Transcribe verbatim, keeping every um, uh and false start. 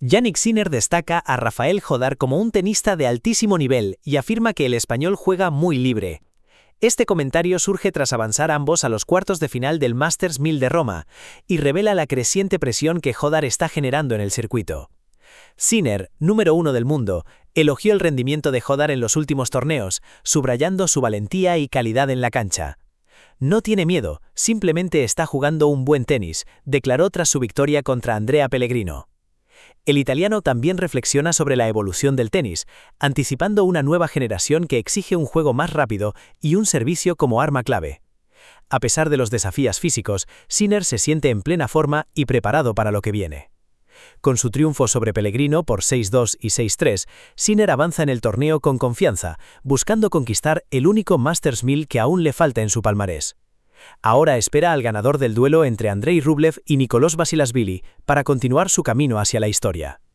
Jannik Sinner destaca a Rafael Jodar como un tenista de altísimo nivel y afirma que el español juega muy libre. Este comentario surge tras avanzar ambos a los cuartos de final del Masters mil de Roma y revela la creciente presión que Jodar está generando en el circuito. Sinner, número uno del mundo, elogió el rendimiento de Jodar en los últimos torneos, subrayando su valentía y calidad en la cancha. No tiene miedo, simplemente está jugando un buen tenis, declaró tras su victoria contra Andrea Pellegrino. El italiano también reflexiona sobre la evolución del tenis, anticipando una nueva generación que exige un juego más rápido y un servicio como arma clave. A pesar de los desafíos físicos, Sinner se siente en plena forma y preparado para lo que viene. Con su triunfo sobre Pellegrino por seis dos y seis tres, Sinner avanza en el torneo con confianza, buscando conquistar el único Masters mil que aún le falta en su palmarés. Ahora espera al ganador del duelo entre Andrei Rublev y Nicolás Basilashvili para continuar su camino hacia la historia.